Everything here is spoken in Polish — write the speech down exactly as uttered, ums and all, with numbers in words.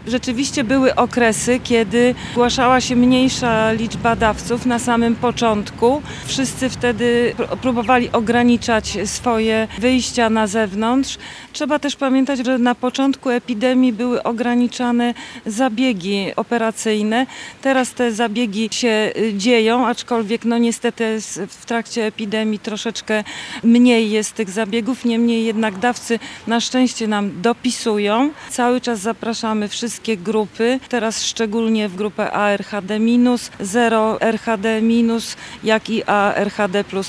Rzeczywiście były okresy, kiedy zgłaszała się mniejsza liczba dawców na samym początku. Wszyscy wtedy próbowali ograniczać swoje wyjścia na zewnątrz. Trzeba też pamiętać, że na początku epidemii były ograniczane zabiegi operacyjne. Teraz te zabiegi się dzieją, aczkolwiek no niestety w trakcie epidemii troszeczkę mniej jest tych zabiegów. Niemniej jednak dawcy na szczęście nam dopisują. Cały czas zapraszamy wszystkie grupy, teraz szczególnie w grupę A R H D minus, zero R H D minus, jak i A R H D plus.